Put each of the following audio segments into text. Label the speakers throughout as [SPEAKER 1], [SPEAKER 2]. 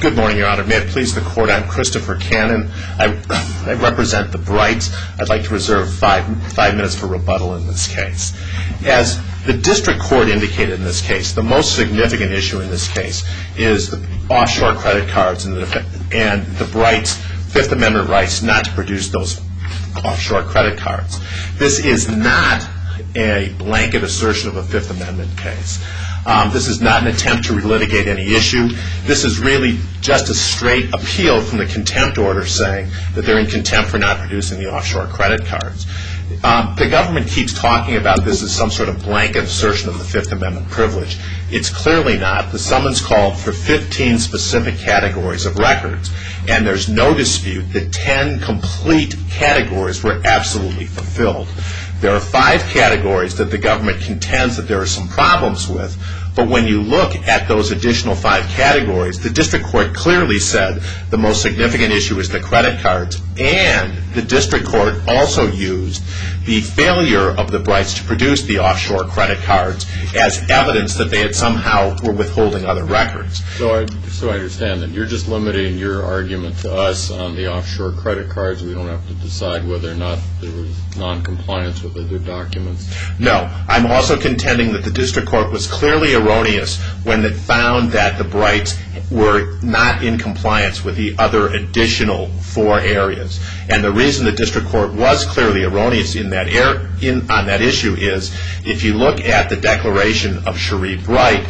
[SPEAKER 1] Good morning, Your Honor. May it please the Court, I'm Christopher Cannon. I represent the Brights. I'd like to reserve five minutes for rebuttal in this case. As the District Court indicated in this case, the most significant issue in this case is the offshore credit cards and the Brights' Fifth Amendment rights not to produce those offshore credit cards. This is not a blanket assertion of a Fifth Amendment case. This is not an attempt to relitigate any issue. This is really just a straight appeal from the contempt order saying that they're in contempt for not producing the offshore credit cards. The government keeps talking about this as some sort of blanket assertion of the Fifth Amendment privilege. It's clearly not. The summons called for 15 specific categories of records, and there's no dispute that 10 complete categories were absolutely fulfilled. There are 5 categories that the government contends that there are some problems with, but when you look at those additional 5 categories, the District Court clearly said the most significant issue is the credit cards, and the District Court also used the failure of the Brights to produce the offshore credit cards as evidence that they had somehow were withholding other records.
[SPEAKER 2] So I understand that you're just limiting your argument to us on the offshore credit cards. We don't have to decide whether or not there was non-compliance with other documents.
[SPEAKER 1] No. I'm also contending that the District Court was clearly erroneous when it found that the Brights were not in compliance with the other additional 4 areas. And the reason the District Court was clearly erroneous on that issue is if you look at the declaration of Cherie Bright,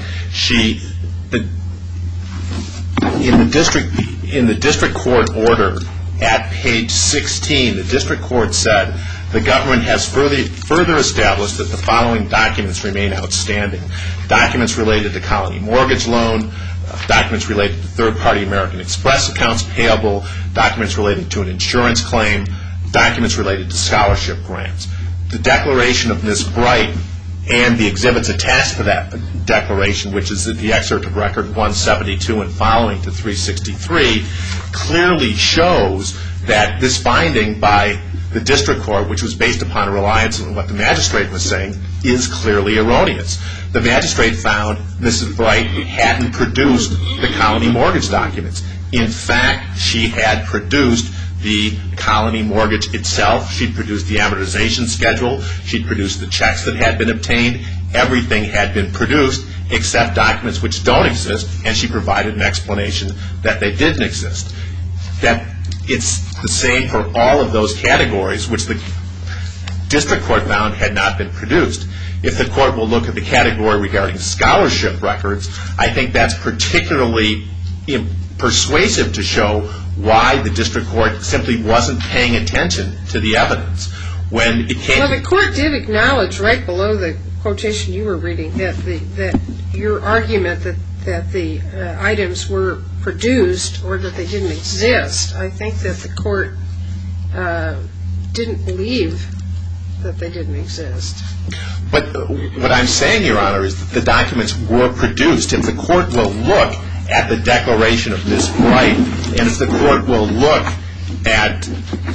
[SPEAKER 1] in the District Court order at page 16, the District Court said the government has further established that the following documents remain outstanding. Documents related to Colony Mortgage Loan, documents related to third-party American Express accounts payable, documents related to an insurance claim, documents related to scholarship grants. The declaration of Ms. Bright and the exhibits attached to that declaration, which is the excerpt of Record 172 and following to 363, clearly shows that this finding by the District Court, which was based upon a reliance on what the magistrate was saying, is clearly erroneous. The magistrate found Mrs. Bright hadn't produced the Colony Mortgage documents. In fact, she had produced the Colony Mortgage itself. She'd produced the amortization schedule. She'd produced the checks that had been obtained. Everything had been produced except documents which don't exist, and she provided an explanation that they didn't exist. That it's the same for all of those categories which the District Court found had not been produced. If the court will look at the category regarding scholarship records, I think that's particularly persuasive to show why the District Court simply wasn't paying attention to the evidence. Well,
[SPEAKER 3] the court did acknowledge right below the quotation you were reading that your argument that the items were produced or that they didn't exist, I think that the court didn't believe that they didn't exist.
[SPEAKER 1] But what I'm saying, Your Honor, is that the documents were produced. If the court will look at the declaration of Ms. Bright, and if the court will look at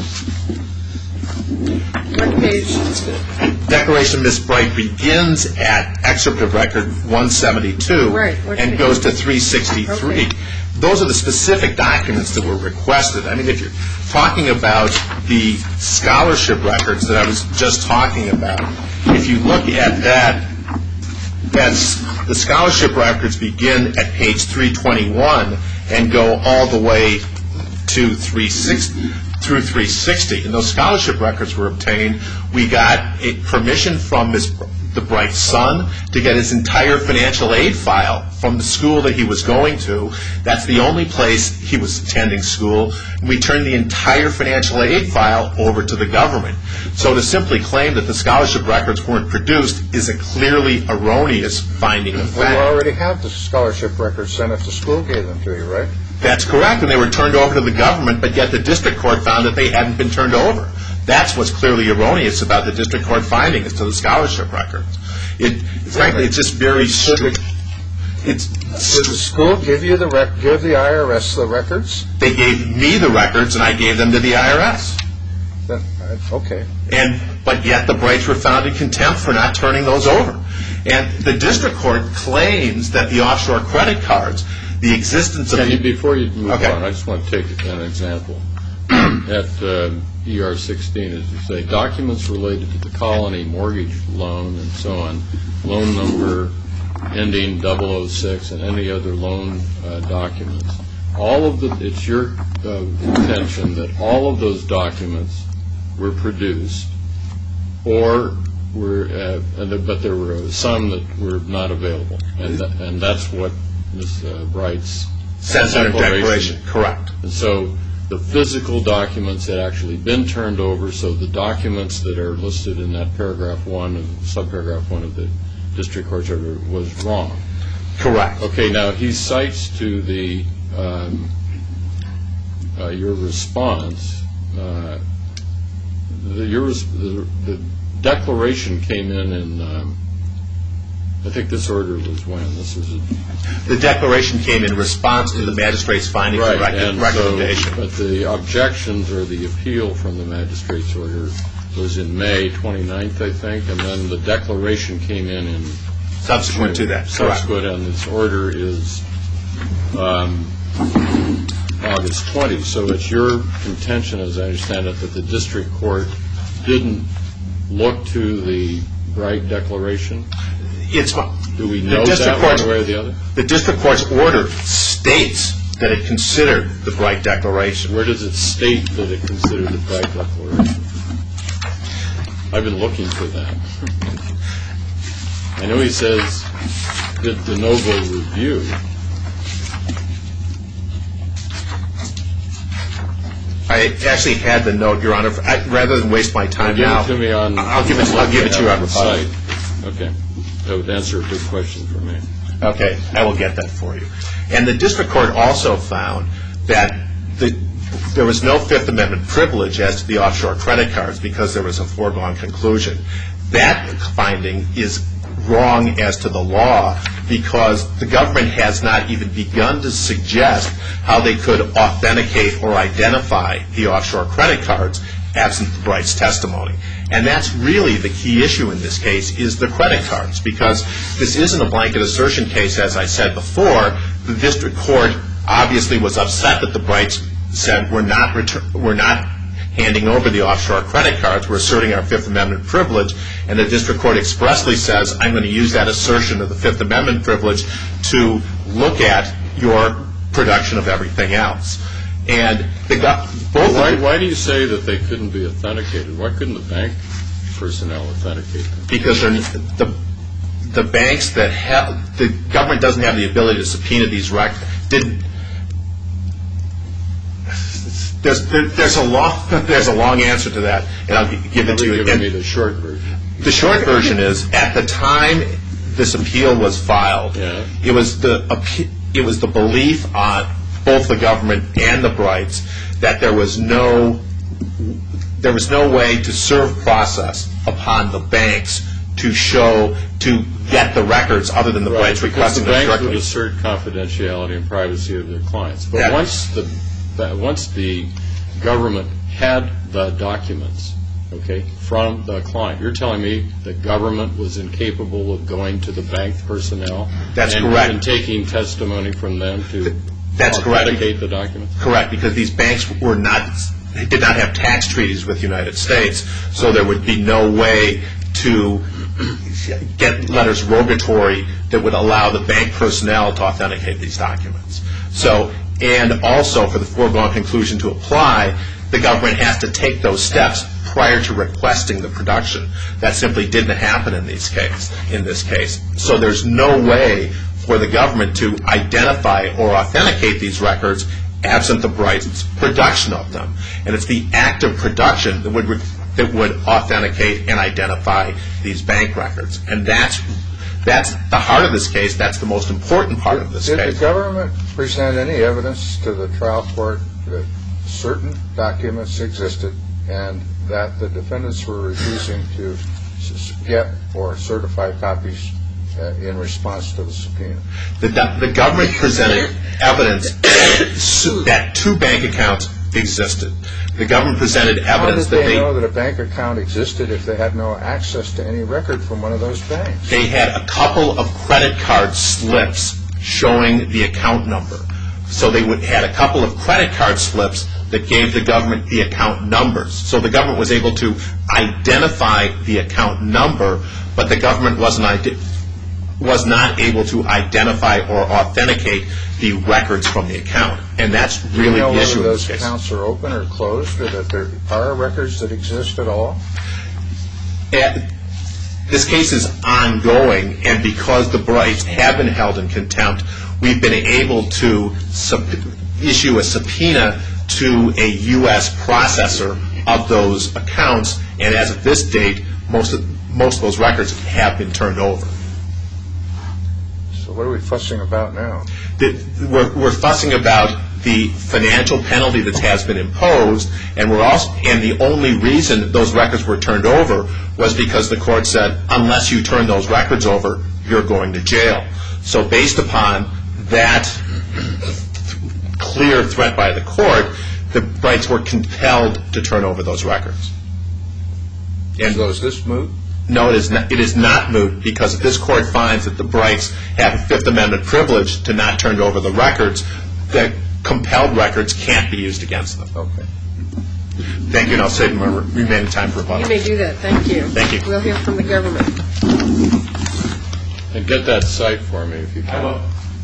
[SPEAKER 3] what page?
[SPEAKER 1] Declaration of Ms. Bright begins at excerpt of Record 172 and goes to 363. Okay. Those are the specific documents that were requested. I mean, if you're talking about the scholarship records that I was just talking about, if you look at that, the scholarship records begin at page 321 and go all the way to 360. And those scholarship records were obtained. We got permission from the Bright's son to get his entire financial aid file from the school that he was going to. That's the only place he was attending school. And we turned the entire financial aid file over to the government. So to simply claim that the scholarship records weren't produced is a clearly erroneous finding of fact.
[SPEAKER 4] Well, you already have the scholarship records sent if the school gave them to you, right?
[SPEAKER 1] That's correct, and they were turned over to the government, but yet the District Court found that they hadn't been turned over. That's what's clearly erroneous about the District Court finding as to the scholarship records. Frankly, it's just very strict.
[SPEAKER 4] Did the school give the IRS the records?
[SPEAKER 1] They gave me the records, and I gave them to the IRS.
[SPEAKER 4] Okay.
[SPEAKER 1] But yet the Brights were found in contempt for not turning those over. And the District Court claims that the offshore credit cards, the existence of...
[SPEAKER 2] Before you move
[SPEAKER 1] Okay.
[SPEAKER 2] on, I just want to take an example. At ER 16, as you say, documents related to the Colony mortgage loan and so on, loan number ending 006 and any other loan documents. It's your contention that all of those documents were produced, but there were some that were not available, and that's what Ms. Bright's
[SPEAKER 1] says in her declaration. Correct.
[SPEAKER 2] And so the physical documents had actually been turned over, so the documents that are listed in that paragraph 1 and subparagraph 1 of the district court's order was wrong.
[SPEAKER 1] Correct.
[SPEAKER 2] Okay, now he cites to the your response, the declaration came in I think this order was when?
[SPEAKER 1] The declaration came in response to the magistrate's findings and recommendation.
[SPEAKER 2] But the objections or the appeal from the magistrate's order was in May 29th, I think, and then the declaration came in
[SPEAKER 1] subsequent to that.
[SPEAKER 2] Subsequent, and this order is August 20. So it's your contention, as I understand it, that the district court didn't look to the Bright declaration? Do we know that one way or the other?
[SPEAKER 1] The district court's order states that it considered the Bright declaration.
[SPEAKER 2] Where does it state that it considered the Bright declaration? I've been looking for that. I know he says did de novo review.
[SPEAKER 1] I actually had the note, Your Honor. Rather than waste my time now,
[SPEAKER 2] give it to me on.
[SPEAKER 1] I'll give it to you on the site.
[SPEAKER 2] Okay, that would answer a good question for me.
[SPEAKER 1] Okay, I will get that for you. And the district court also found that there was no Fifth Amendment privilege as to the offshore credit cards because there was a foregone conclusion. That finding is wrong as to the law because the government has not even begun to suggest how they could authenticate or identify the offshore credit cards absent the Bright's testimony. And that's really the key issue in this case is the credit cards because this isn't a blanket assertion case, as I said before. The district court obviously was upset that the Brights said we're not handing over the offshore credit cards, we're asserting our Fifth Amendment privilege, and the district court expressly says I'm going to use that assertion of the Fifth Amendment privilege to look at your production of everything else. And
[SPEAKER 2] why do you say that they couldn't be authenticated? Why couldn't the bank personnel authenticate them?
[SPEAKER 1] Because the banks that have, the government doesn't have the ability to subpoena these records. There's a long answer to that, and I'll give it to you.
[SPEAKER 2] Give me the short version.
[SPEAKER 1] The short version is at the time this appeal was filed, it was the belief on both the government and the Brights that there was no way to serve process upon the banks to get the records other than the Brights requesting them directly.
[SPEAKER 2] Because the banks would assert confidentiality and privacy of their clients. But once the government had the documents, from the client, you're telling me the government was incapable of going to the bank personnel and taking testimony from them to authenticate the documents?
[SPEAKER 1] Correct, because these banks did not have tax treaties with the United States, so there would be no way to get letters rogatory that would allow the bank personnel to authenticate these documents. And also, for the foregone conclusion to apply, the government has to take those steps prior to requesting the production. That simply didn't happen in this case. So there's no way for the government to identify or authenticate these records absent the Brights' production of them. And it's the act of production that would authenticate and identify these bank records. And that's the heart of this case. That's the most important part of this case.
[SPEAKER 4] Did the government present any evidence to the trial court that certain documents existed and that the defendants were refusing to get or certify copies in response to the subpoena?
[SPEAKER 1] The government presented evidence that two bank accounts existed. The government presented evidence that
[SPEAKER 4] they know that a bank account existed if they had no access to any record from one of those banks?
[SPEAKER 1] They had a couple of credit card slips showing the account number. So they had a couple of credit card slips that gave the government the account numbers. So the government was able to identify the account number, but the government was not able to identify or authenticate the records from the account. And that's really the issue in this case.
[SPEAKER 4] Do you know whether those accounts are open or closed, or that there are records that exist at all?
[SPEAKER 1] This case is ongoing, and because the Brights have been held in contempt, we've been able to issue a subpoena to a U.S. processor of those accounts, and as of this date, most of those records have been turned over.
[SPEAKER 4] So what are we fussing about now?
[SPEAKER 1] We're fussing about the financial penalty that has been imposed, and the only reason those records were turned over was because the court said, unless you turn those records over, you're going to jail. So based upon that clear threat by the court, the Brights were compelled to turn over those records.
[SPEAKER 4] And so is this moot?
[SPEAKER 1] No, it is not moot, because if this court finds that the Brights have a Fifth Amendment privilege to not turn over the records, the compelled records can't be used against them.
[SPEAKER 4] Okay.
[SPEAKER 1] Thank you, and I'll save my remaining time for rebuttal.
[SPEAKER 3] You may do that. Thank you.
[SPEAKER 1] Thank you.
[SPEAKER 3] We'll hear from the government.
[SPEAKER 2] And get that cite for me if you can.
[SPEAKER 1] I will.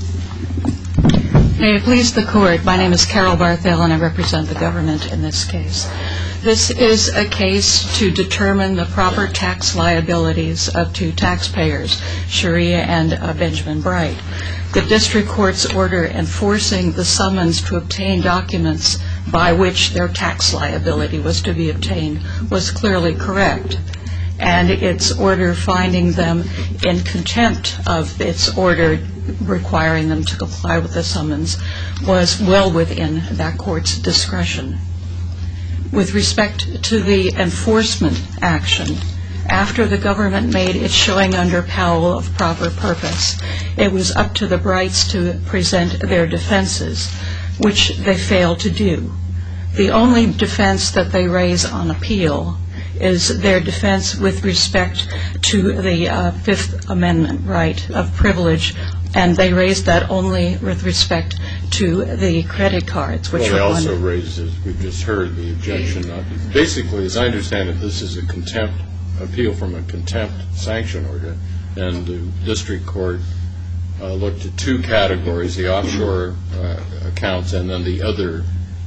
[SPEAKER 5] May it please the Court, my name is Carol Barthel and I represent the government in this case. This is a case to determine the proper tax liabilities of two taxpayers, Sharia and Benjamin Bright. The district court's order enforcing the summons to obtain documents by which their tax liability was to be obtained was clearly correct, and its order finding them in contempt of its order requiring them to comply with the summons was well within that court's discretion. With respect to the enforcement action, after the government made its showing under Powell of proper purpose, it was up to the Brights to present their defenses, which they failed to do. The only defense that they raise on appeal is their defense with respect to the Fifth Amendment right of privilege, and they raised that only with respect to the credit cards, which
[SPEAKER 2] well, they also raised, as we've just heard, the objection. Basically, as I understand it, this is a contempt appeal from a contempt sanction order, and the district court looked at two categories, the offshore accounts and then the other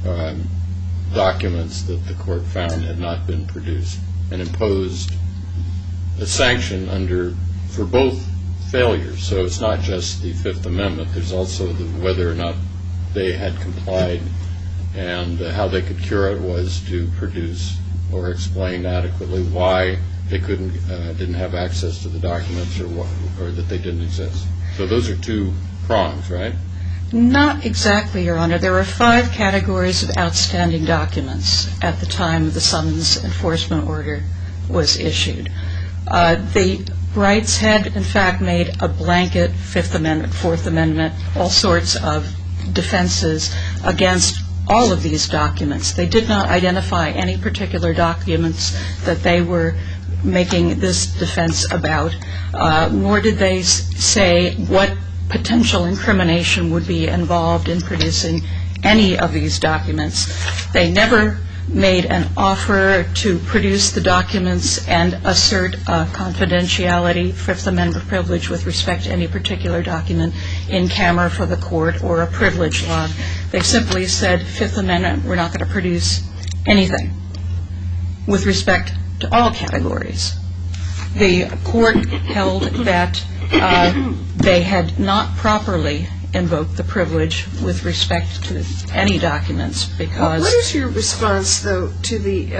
[SPEAKER 2] documents that the court found had not been produced, and imposed a sanction for both failures. So it's not just the Fifth Amendment, there's also whether or not they had complied, and how they could cure it was to produce or explain adequately why they didn't have access to the documents, or that they didn't exist. So those are two prongs, right?
[SPEAKER 5] Not exactly, Your Honor. There are 5 categories of outstanding documents at the time the summons enforcement order was issued. The Brights had, in fact, made a blanket Fifth Amendment, Fourth Amendment, all sorts of defenses against all of these documents. They did not identify any particular documents that they were making this defense about, nor did they say what potential incrimination would be involved in producing any of these documents. They never made an offer to produce the documents and assert a confidentiality, Fifth Amendment privilege with respect to any particular document in camera for the court, or a privilege log. They simply said, Fifth Amendment, we're not going to produce anything with respect to all categories. The court held that they had not properly invoked the privilege with respect to any documents, because...
[SPEAKER 3] What is your response, though, to the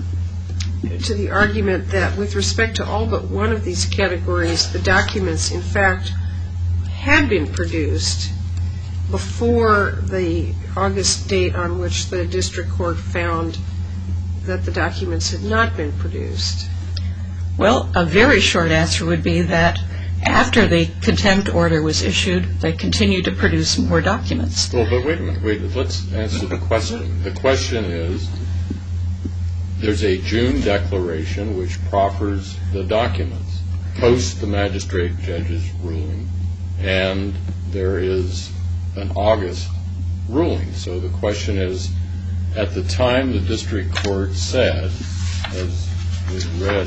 [SPEAKER 3] argument that with respect to all but one of these categories, the documents, in fact, had been produced before the August date on which the district court found that the documents had not been produced?
[SPEAKER 5] Well, a very short answer would be that after the contempt order was issued, they continued to produce more documents.
[SPEAKER 2] Well, but wait a minute. Let's answer the question. The question is, there's a June declaration which proffers the documents post the magistrate judge's ruling, and there is an August ruling. So the question is, at the time the district court said, as was read,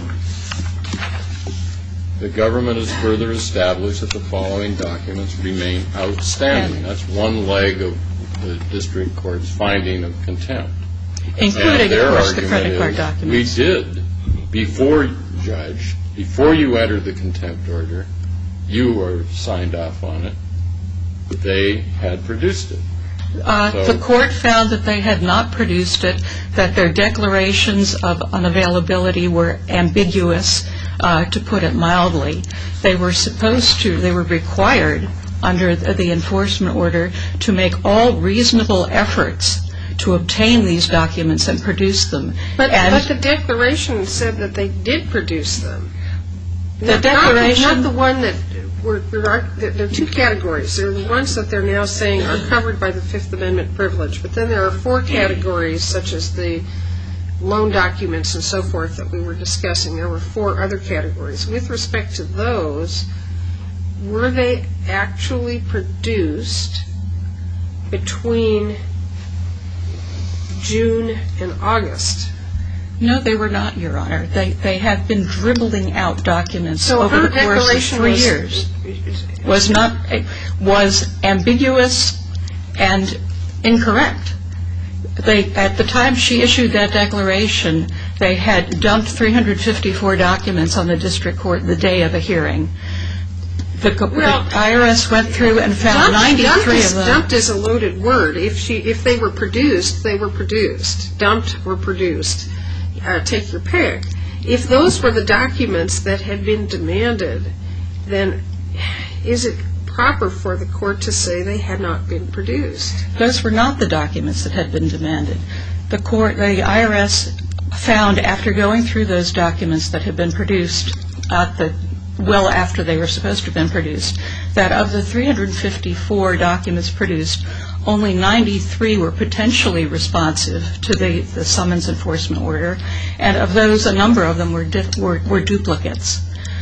[SPEAKER 2] the government has further established that the following documents remain outstanding. That's one leg of the district court's finding of contempt.
[SPEAKER 5] Including, of course, the credit card documents.
[SPEAKER 2] We did, before you entered the contempt order, you were signed off on it, they had produced it.
[SPEAKER 5] The court found that they had not produced it, that their declarations of unavailability were ambiguous, to put it mildly. They were required under the enforcement order to make all reasonable efforts to obtain these documents and produce them.
[SPEAKER 3] But the declaration said that they did produce them.
[SPEAKER 5] The declaration...
[SPEAKER 3] Not the one that... There are two categories. There are the ones that they're now saying are covered by the Fifth Amendment privilege, but then there are four categories, such as the loan documents and so forth that we were discussing. There were four other categories. With respect to those, were they actually produced between June and August?
[SPEAKER 5] No, they were not, Your Honor. They have been dribbling out documents over the course of 3 years. Was ambiguous and incorrect. At the time she issued that declaration, they had dumped 354 documents on the district court the day of a hearing. The IRS went through and found 93 of them.
[SPEAKER 3] Dumped is a loaded word. If they were produced, they were produced. Dumped were produced. Take your pick. If those were the documents that had been demanded, then is it proper for the court to say they had not been produced?
[SPEAKER 5] Those were not the documents that had been demanded. The IRS found, after going through those documents that had been produced well after they were supposed to have been produced, that of the 354 documents produced, only 93 were potentially responsive to the summons enforcement order, and of those, a number of them were duplicates.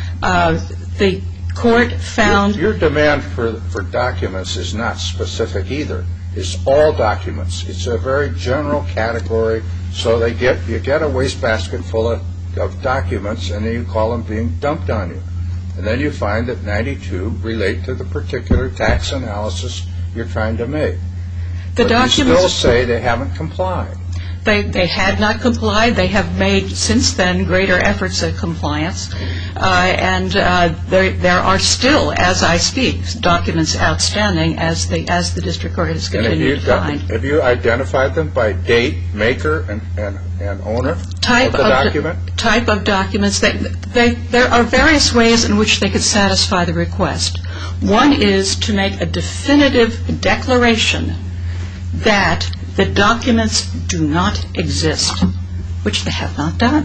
[SPEAKER 5] The court found...
[SPEAKER 4] Your demand for documents is not specific either. It's all documents. It's a very general category, so you get a wastebasket full of documents, and then you call them being dumped on you. And then you find that 92 relate to the particular tax analysis you're trying to make. But you still say they haven't complied.
[SPEAKER 5] They had not complied. They have made, since then, greater efforts at compliance. And there are still, as I speak, documents outstanding as the district court has continued to find.
[SPEAKER 4] Have you identified them by date, maker, and owner of the document?
[SPEAKER 5] Type of documents. There are various ways in which they could satisfy the request. One is to make a definitive declaration that the documents do not exist, which they have not done.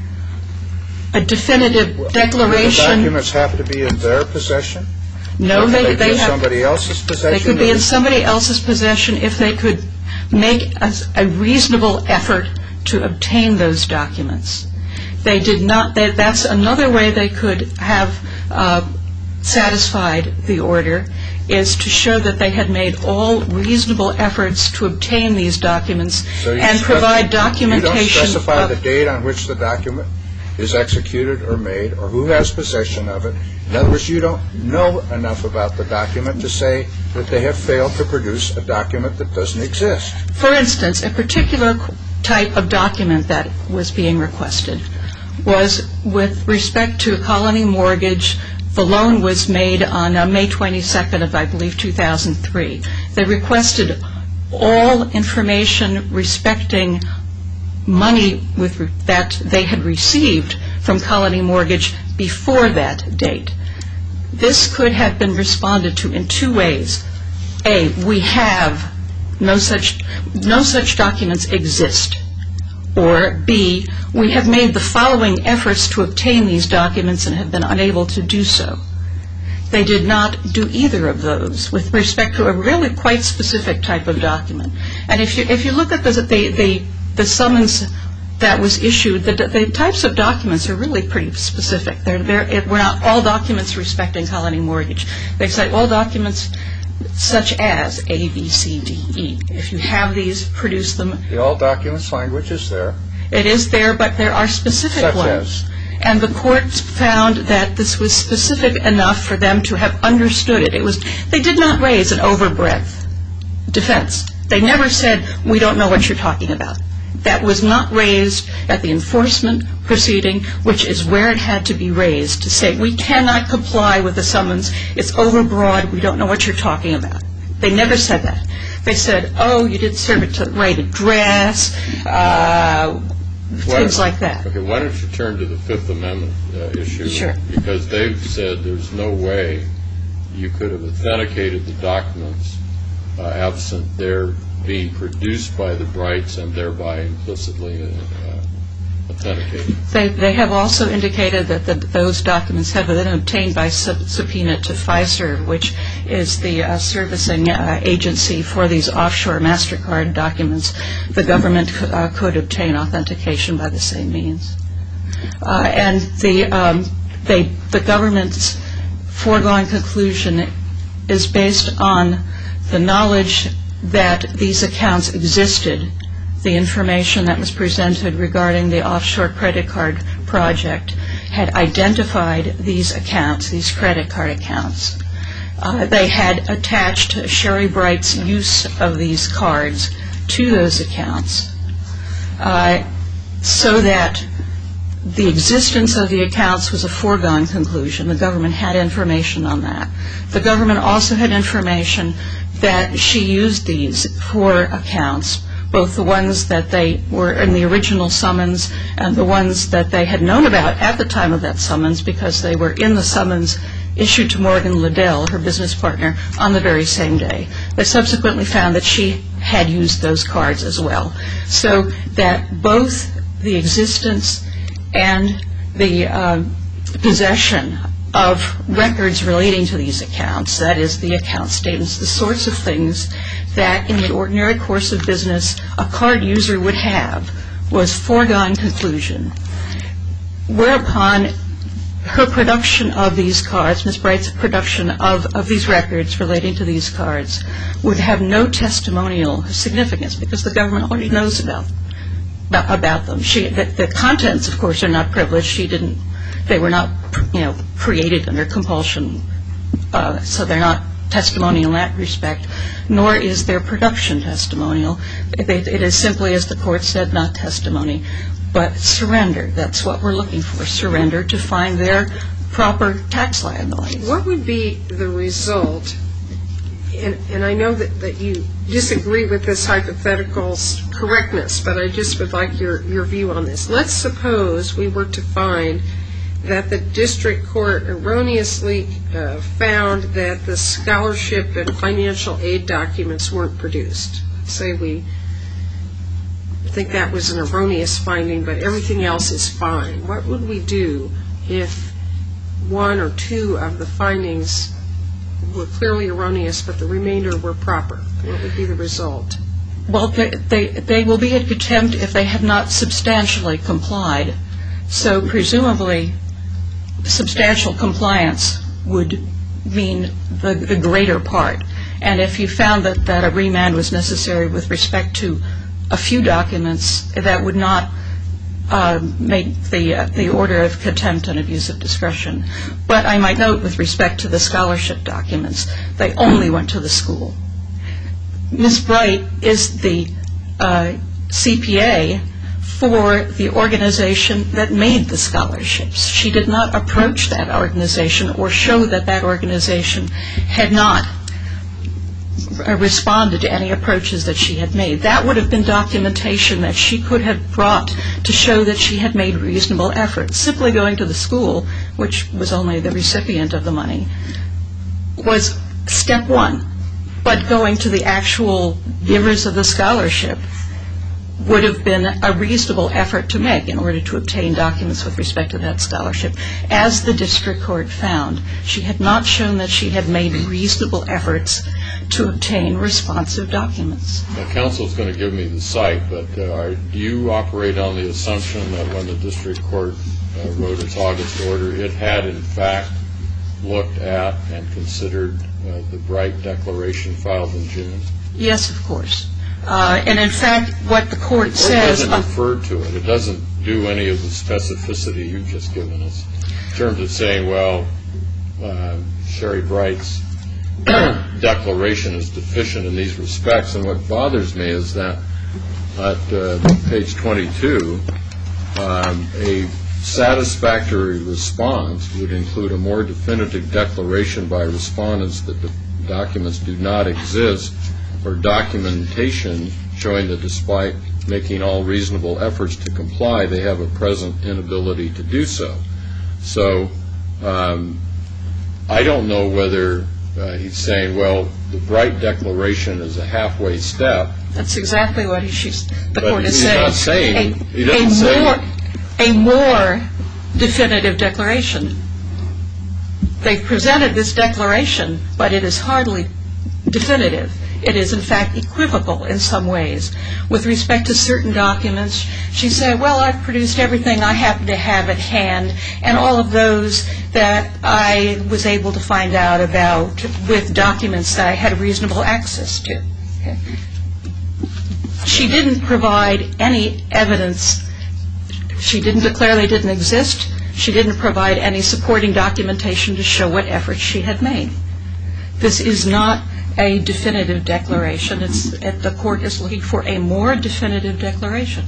[SPEAKER 5] A definitive declaration...
[SPEAKER 4] Do the documents have to be in their possession?
[SPEAKER 5] No, they have...
[SPEAKER 4] Could they be in somebody else's possession?
[SPEAKER 5] They could be in somebody else's possession if they could make a reasonable effort to obtain those documents. They did not... That's another way they could have satisfied the order, is to show that they had made all reasonable efforts to obtain these documents and provide documentation.
[SPEAKER 4] You don't specify the date on which the document is executed or made, or who has possession of it. In other words, you don't know enough about the document to say that they have failed to produce a document that doesn't exist.
[SPEAKER 5] For instance, a particular type of document that was being requested was with respect to a Colony mortgage. The loan was made on May 22nd of, I believe, 2003. They requested all information respecting money that they had received from Colony Mortgage before that date. This could have been responded to in two ways. A, we have no such documents exist. Or B, we have made the following efforts to obtain these documents and have been unable to do so. They did not do either of those with respect to a really quite specific type of document. And if you look at the summons that was issued, the types of documents are really pretty specific. We're not all documents respecting Colony Mortgage. They say all documents such as A, B, C, D, E. If you have these, produce them.
[SPEAKER 4] The all documents language is there.
[SPEAKER 5] It is there, but there are specific
[SPEAKER 4] Such
[SPEAKER 5] ones.
[SPEAKER 4] as?
[SPEAKER 5] And the courts found that this was specific enough for them to have understood it. They did not raise an overbreadth defense. They never said, we don't know what you're talking about. That was not raised at the enforcement proceeding, which is where it had to be raised, to say, we cannot comply with the summons. It's overbroad. We don't know what you're talking about. They never said that. They said, oh, you didn't serve it to the right address, things like that.
[SPEAKER 2] Okay, why don't you turn to the Fifth Amendment issue?
[SPEAKER 5] Sure.
[SPEAKER 2] Because they've said there's no way you could have authenticated the documents absent their being produced by the Brights and thereby implicitly authenticated.
[SPEAKER 5] They have also indicated that those documents have been obtained by subpoena to Pfizer, which is the servicing agency for these offshore MasterCard documents. The government could obtain authentication by the same means. And the government's foregoing conclusion is based on the knowledge that these accounts existed, the information that was presented regarding the offshore credit card project had identified these accounts, these credit card accounts. They had attached Sherry Bright's use of these cards to those accounts so that the existence of the accounts was a foregone conclusion. The government had information on that. The government also had information that she used these for accounts, both the ones that they were in the original summons and the ones that they had known about at the time of that summons because they were in the summons issued to Morgan Liddell, her business partner, on the very same day. They subsequently found that she had used those cards as well. So that both the existence and the possession of records relating to these accounts, that is, the account statements, the sorts of things that in the ordinary course of business a card user would have, was foregone conclusion. Whereupon her production of these cards, Ms. Bright's production of these records relating to these cards, would have no testimonial significance because the government already knows about them. The contents, of course, are not privileged. They were not, created under compulsion, so they're not testimonial in that respect, nor is their production testimonial. It is simply, as the court said, not testimony, but surrender. That's what we're looking for, surrender to find their proper tax liabilities.
[SPEAKER 3] What would be the result, and I know that you disagree with this hypothetical's correctness, but I just would like your view on this. Let's suppose we were to find that the district court erroneously found that the scholarship and financial aid documents weren't produced. Say we think that was an erroneous finding, but everything else is fine. What would we do if one or two of the findings were clearly erroneous, but the remainder were proper? What would be the result?
[SPEAKER 5] Well, they will be at contempt if they have not substantially complied. So presumably substantial compliance would mean the greater part. And if you found that a remand was necessary with respect to a few documents, that would not make the order of contempt and abuse of discretion. But I might note with respect to the scholarship documents, they only went to the school. Ms. Bright is the CPA for the organization that made the scholarships. She did not approach that organization or show that that organization had not responded to any approaches that she had made. That would have been documentation that she could have brought to show that she had made reasonable efforts. Simply going to the school, which was only the recipient of the money, was step one. But going to the actual givers of the scholarship would have been a reasonable effort to make in order to obtain documents with respect to that scholarship. As the district court found, she had not shown that she had made reasonable efforts to obtain responsive documents.
[SPEAKER 2] Now, counsel is going to give me the site, but do you operate on the assumption that when the district court wrote its August order, it had in fact looked at and considered the Bright Declaration filed in June?
[SPEAKER 5] Yes, of course. And in fact, what the court says...
[SPEAKER 2] It doesn't refer to it. It doesn't do any of the specificity you've just given us in terms of saying, well, Sherry Bright's declaration is deficient in these respects. And what bothers me is that at page 22, a satisfactory response would include a more definitive declaration by respondents that the documents do not exist, or documentation showing that despite making all reasonable efforts to comply, they have a present inability to do so. So I don't know whether he's saying, well, the Bright Declaration is a halfway step.
[SPEAKER 5] That's exactly what the court is
[SPEAKER 2] saying.
[SPEAKER 5] He's not saying a more definitive declaration. They've presented this declaration, but it is hardly definitive. It is, in fact, equivocal in some ways. With respect to certain documents, she said, well, I've produced everything I happen to have at hand, and all of those that I was able to find out about with documents that I had reasonable access to. Okay. She didn't provide any evidence. She didn't declare they didn't exist. She didn't provide any supporting documentation to show what efforts she had made. This is not a definitive declaration. The court is looking for a more definitive declaration.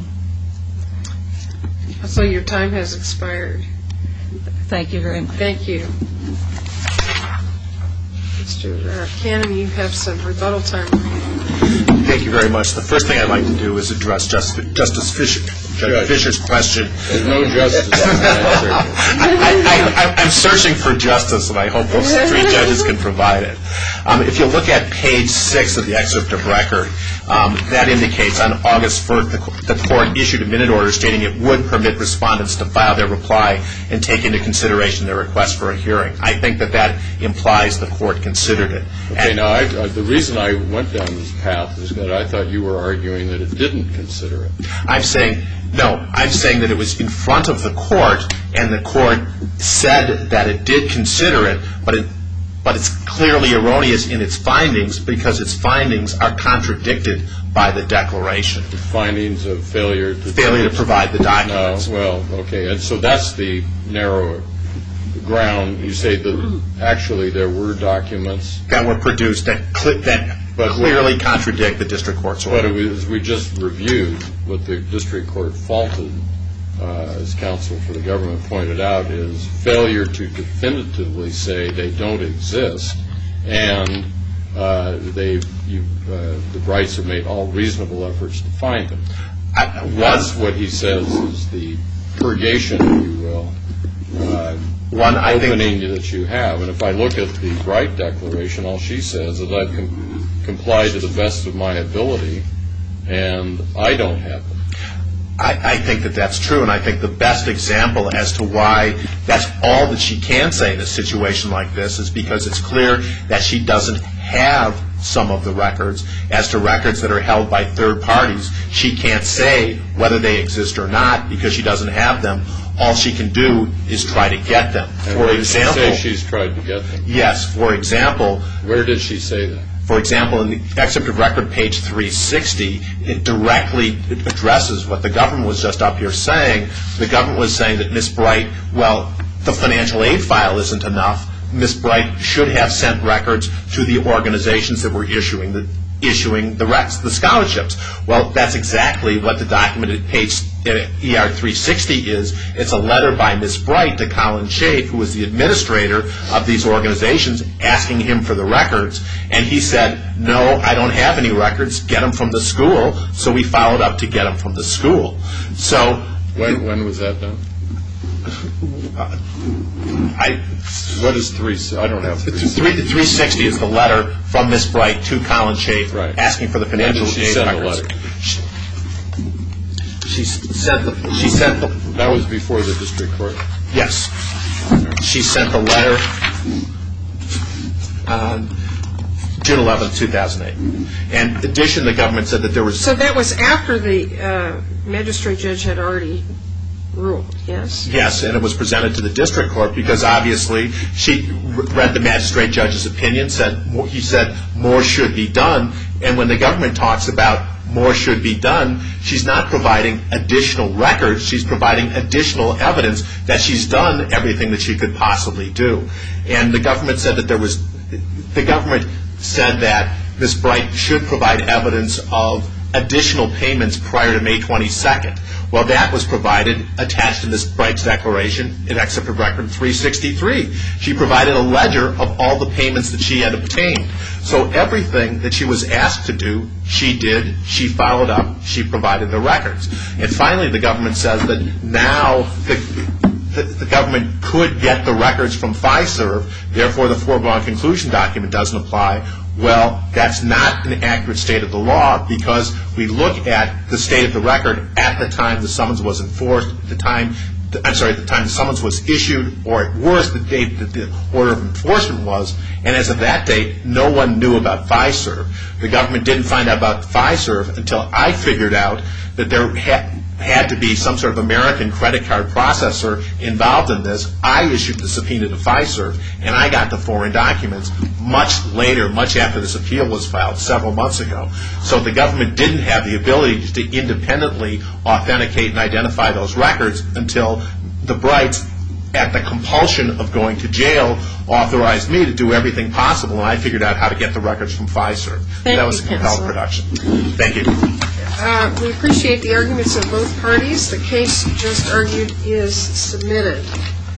[SPEAKER 3] So your time has expired.
[SPEAKER 5] Thank you very much.
[SPEAKER 3] Thank you. Mr. Cannon, you have some rebuttal time.
[SPEAKER 1] Thank you very much. The first thing I'd like to do is address Justice Fisher's question.
[SPEAKER 2] There's no justice.
[SPEAKER 1] I'm searching for justice, and I hope those three judges can provide it. If you look at page 6 of the excerpt of record, that indicates on August 1st the court issued a minute order stating it would permit respondents to file their reply and take into consideration their request for a hearing. I think that implies the court considered it.
[SPEAKER 2] Okay, now the reason I went down this path is that I thought you were arguing that it didn't consider it.
[SPEAKER 1] I'm saying that it was in front of the court, and the court said that it did consider it, but it's clearly erroneous in its findings because its findings are contradicted by the declaration.
[SPEAKER 2] The findings of failure to
[SPEAKER 1] provide the documents.
[SPEAKER 2] No, well, okay, and so that's the narrow ground. You say that actually there were documents
[SPEAKER 1] that were produced that clearly contradict the district court's order.
[SPEAKER 2] But as we just reviewed, what the district court faulted, as counsel for the government pointed out, is failure to definitively say they don't exist, and the Brights have made all reasonable efforts to find them. That's what he says is the purgation, if you will, opening that you have. And if I look at the Bright Declaration, all she says is I've complied to the best of my ability, and I don't have them.
[SPEAKER 1] I think that that's true, and I think the best example as to why that's all that she can say in a situation like this is because it's clear that she doesn't have some of the records. As to records that are held by third parties, she can't say whether they exist or not because she doesn't have them. All she can do is try to get them.
[SPEAKER 2] And where did she say she's tried to get them?
[SPEAKER 1] Yes, for example.
[SPEAKER 2] Where did she say that?
[SPEAKER 1] For example, in the excerpt of record, page 360, it directly addresses what the government was just up here saying. The government was saying that Ms. Bright, well, the financial aid file isn't enough. Ms. Bright should have sent records to the organizations that were issuing the scholarships. Well, that's exactly what the document at page ER 360 is. It's a letter by Ms. Bright to Colin Chafe, who was the administrator of these organizations, asking him for the records. And he said, no, I don't have any records. Get them from the school. So we followed up to get them from the school. So
[SPEAKER 2] when was that done? What is 360? I don't have 360.
[SPEAKER 1] 360 is the letter from Ms. Bright to Colin Chafe,
[SPEAKER 2] right,
[SPEAKER 1] asking for the financial aid records. She sent the letter.
[SPEAKER 2] That was before the district court?
[SPEAKER 1] Yes. She sent the letter on June 11, 2008. And in addition, the government said that there was...
[SPEAKER 3] So that was after the magistrate judge had already ruled, yes?
[SPEAKER 1] Yes, and it was presented to the district court because obviously she read the magistrate judge's opinion, he said more should be done, and when the government talks about more should be done, she's not providing additional records, she's providing additional evidence that she's done everything that she could possibly do. And the government said that Ms. Bright should provide evidence of additional payments prior to May 22nd. Well, that was provided, attached to Ms. Bright's declaration in Excerpt of Record 363. She provided a ledger of all the payments that she had obtained. So everything that she was asked to do, she did, she followed up, she provided the records. And finally, the government says that now the government could get the records from FISERV, therefore the foregone conclusion document doesn't apply. Well, that's not an accurate state of the law because we look at the state of the record at the time the summons was enforced, the time the summons was issued, or at worst, the date that the order of enforcement was. And as of that date, no one knew about FISERV. The government didn't find out about FISERV until I figured out that there had to be some sort of American credit card processor involved in this. I issued the subpoena to FISERV, and I got the foreign documents much later, much after this appeal was filed, several months ago. So the government didn't have the ability to independently authenticate and identify those records until the Brights, at the compulsion of going to jail, authorized me to do everything possible, and I figured out how to get the records from FISERV. That was a compelled production. Thank you.
[SPEAKER 3] We appreciate the arguments of both parties. The case just argued is submitted.